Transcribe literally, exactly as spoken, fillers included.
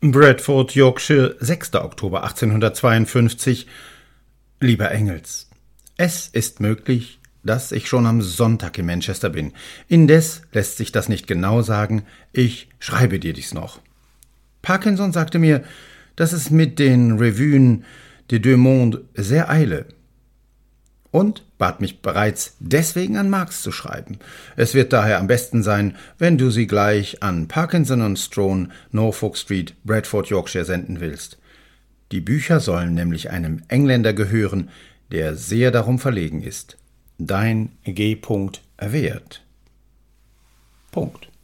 Bradford, Yorkshire, sechster Oktober achtzehnhundertzweiundfünfzig. Lieber Engels, es ist möglich, dass ich schon am Sonntag in Manchester bin. Indes lässt sich das nicht genau sagen. Ich schreibe dir dies noch. Parkinson sagte mir, dass es mit den Revuen des Deux Mondes sehr eile und bat mich bereits deswegen an Marx zu schreiben. Es wird daher am besten sein, wenn du sie gleich an Parkinson und Strone, Norfolk Street, Bradford, Yorkshire senden willst. Die Bücher sollen nämlich einem Engländer gehören, der sehr darum verlegen ist. Dein G. Wert. Punkt.